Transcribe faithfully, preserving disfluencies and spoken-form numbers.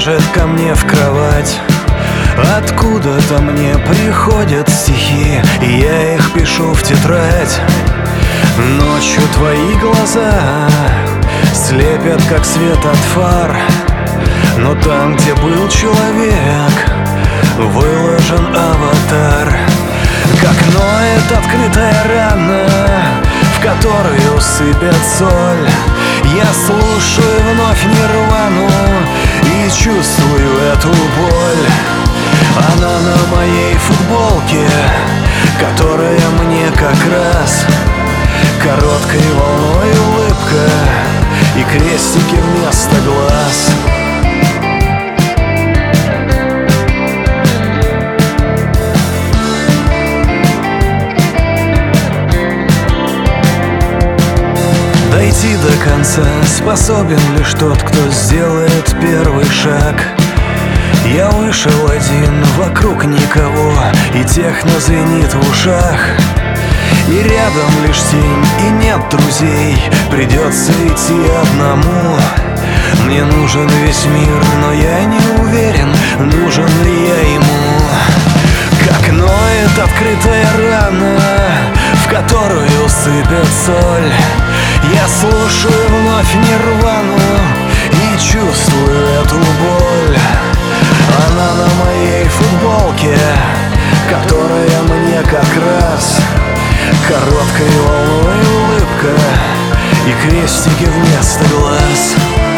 ляжет ко мне в кровать. Откуда-то мне приходят стихи, и я их пишу в тетрадь. Ночью твои глаза слепят, как свет от фар, но там, где был человек, выложен аватар. Как ноет открытая рана, в которую сыпят соль. Я слушаю вновь Нирвану и чувствую эту боль. Она на моей футболке, которая мне как раз короткой волной улыбка и крестики вместо глаз. Дойти до конца способен лишь тот, кто сделает первый шаг. Я вышел один, вокруг никого, и техно звенит в ушах. И рядом лишь тень, и нет друзей, придется идти одному. Мне нужен весь мир, но я не уверен, нужен ли я ему. Как ноет открытая рана, в которую сыпят соль. Я слушаю вновь Нирвану и чувствую эту боль. Она на моей футболке, которая мне как раз короткой волной улыбка и крестики вместо глаз.